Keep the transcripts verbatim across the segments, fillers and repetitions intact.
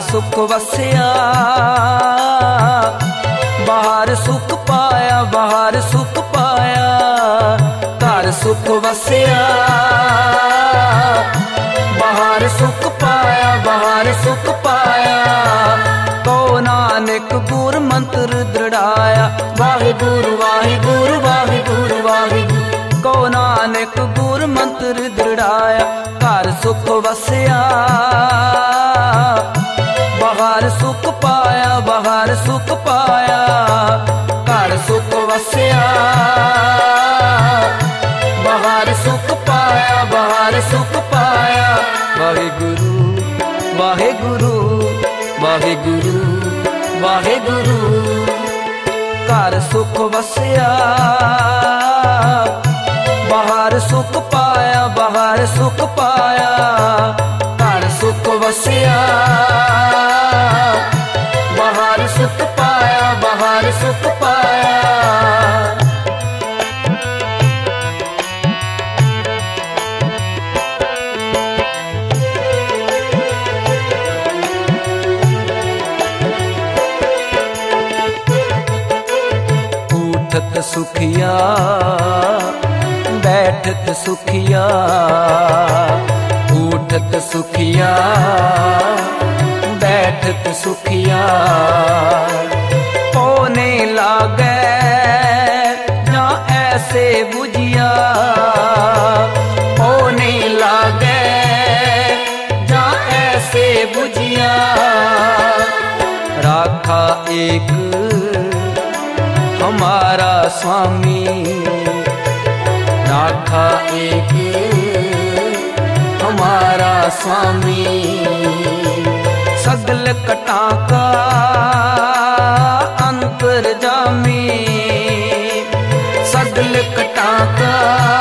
सुख वसिया बाहर सुख पाया, बाहर सुख पाया, घर सुख वसिया बाहर सुख पाया, बाहर सुख पाया। को नानक गुर मंत्र दृढ़ाया, वाहिगुरु वाहिगुरु वाहिगुरु वाहिगुरु। को नानक गुर मंत्र दृढ़ाया, घर सुख वसिया बाहर सुख पाया, बाहर सुख पाया, घर सुख वसिया बाहर सुख पाया, बाहर सुख पाया। वाहिगुरु वाहिगुरु वाहिगुरु वाहिगुरु। घर सुख वसिया बाहर सुख पाया, बाहर सुख पाया, घर सुख वसिया बाहर सुख पाया, बाहर सुख पाया। उठत सुखिया बैठत सुखिया, उठत सुखिया बैठत सुखिया। होने लागे ना ऐसे बुझिया, होने लागे ना ऐसे बुझिया। राखा एक हमारा स्वामी, राखा एक हमारा स्वामी। सगल कटा का अंतर्जामी, सगल कटा का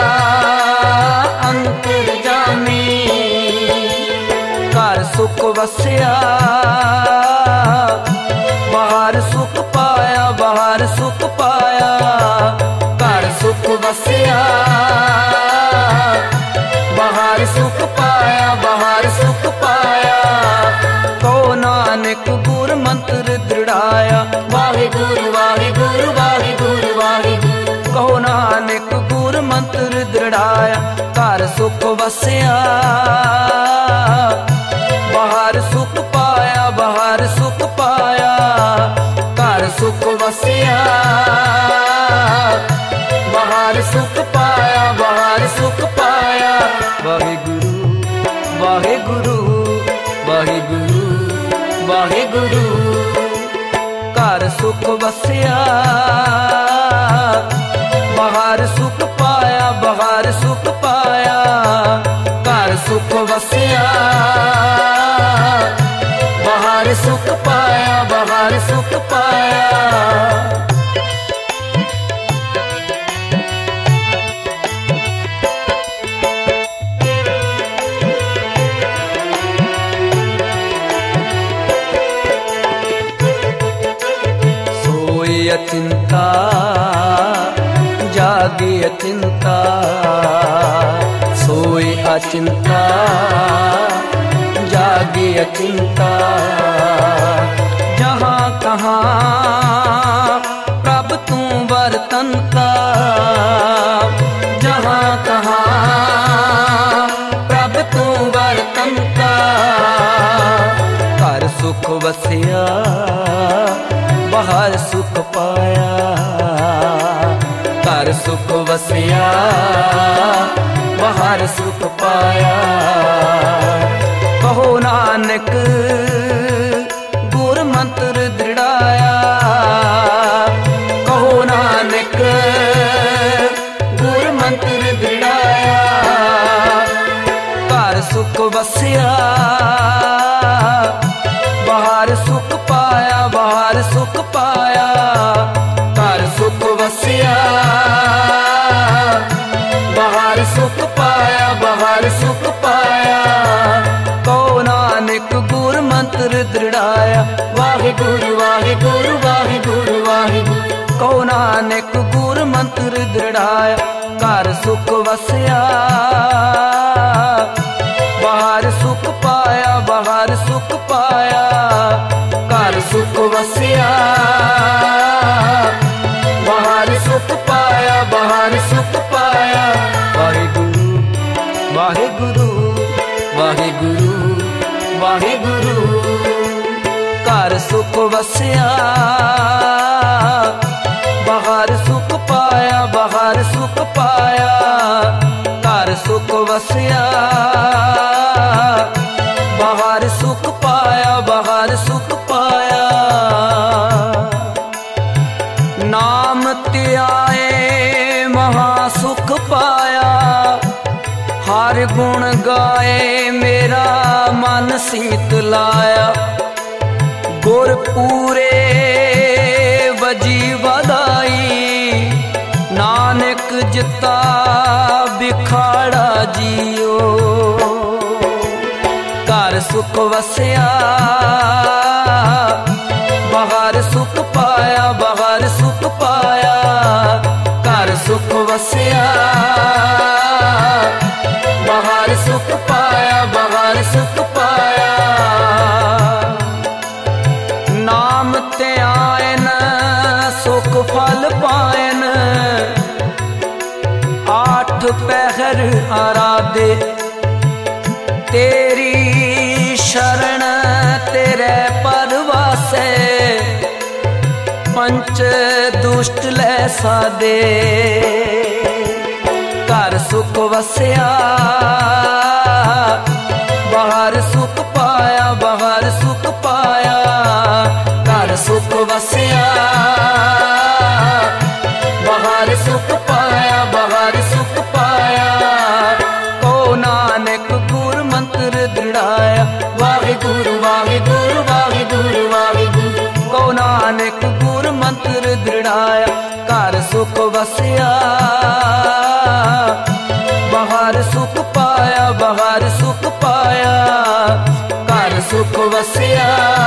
अंतर्जामी। घर सुख वसिया बाहर सुख पाया, बाहर सुख पाया, घर सुख वसिया बाहर सुख पाया, बाहर सुख पाया। को नानक गुर मंत्र दृढ़ाया, वाहिगुरु वाहिगुरु वाहिगुरु वाहिगुरु। को नानक गुर मंत्र दृढ़ाया, घर सुख वसिया बाहर सुख पाया, बाहर सुख पाया, घर सुख वसिया बाहर सुख पाया, बाहर सुख पाया। वाहिगुरु वाहिगुरु वाहिगुरु वाहिगुरु। घर सुख वसिया बाहर सुख पाया, बाहर सुख पाया, घर सुख वसिया बाहर सुख पाया, बाहर सुख पाया। अचिंता जागे अचिंता, सोए अचिंता जागे अचिंता। जहाँ कहाँ प्रभ तू बरतनता, जहाँ कहाँ प्रभ तू बरतनता। घर सुख वसिया बाहर सुख पाया, घर सुख वसिया बाहर सुख पाया। कहो नानक गुर मंत्र दृढ़ाया, कहो नानक गुर मंत्र दृढ़ाया। घर सुख वसिया बाहर सुख पाया, बाहर सुख पाया, घर सुख वसिया बाहर सुख पाया, बाहर सुख पाया। को नानक गुर मंत्र दृढ़ाया, वाहिगुरु वाहिगुरु वाहिगुरु वाहिगुरु। को नानक गुर मंत्र दृढ़ाया, घर सुख वसिया बाहर सुख पाया, बाहर सुख पाया, घर सुख वसिया बाहर सुख पाया, बाहर सुख पाया। वाहिगुरु वाहिगुरु वाहिगुरु वाहिगुरु। घर सुख वसिया बाहर सुख पाया, बाहर सुख पाया। घर सुख वसिया बाहर सुख पाया, बाहर सुख पाया। नाम त्याए महासुख पाया, हर गुण गाए मेरा मन सीत लाया। गुर पूरे वजी वधाई, नानक जिता बिखाड़ा जियो। घर सुख वसिया बाहर सुख पाया, बाहर सुख पाया। घर सुख वसिया बाहर सुख पाया, बाहर सुख पाया। नाम त्यायन सुख फल पायन, आठ पहर आराधे। तेरी शरण तेरे परवासे, पंच दुष्ट लै सादे। घर सुख वसिया बाहर सुख पाया, बाहर सुख पाया। घर सुख वसिया बाहर सुख पाया, बाहर सुख पाया। को नानक गुर मंत्र दृढ़ाया, वाहिगुरु वाहिगुरु वाहिगुरु वाहिगुरु। को नानक गुर मंत्र दृढ़ाया, घर सुख वसिया बाहर सुख पाया, बाहर सुख पाया। घर सुख वसिया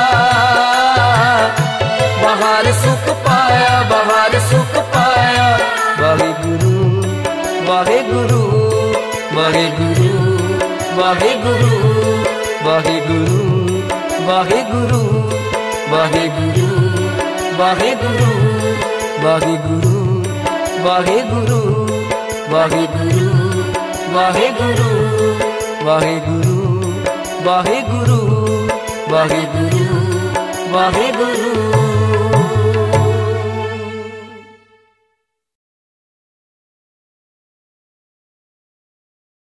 बाहर सुख पाया, बाहर सुख पाया। वाहिगुरु वाहिगुरु वाहिगुरु वाहिगुरु वाहिगुरु वाहिगुरु वाहिगुरु वाहिगुरु वाहिगुरु वाहिगुरु वाहिगुरु वाहिगुरु वाहिगुरु वाहिगुरु वाहिगुरु वाहिगुरु।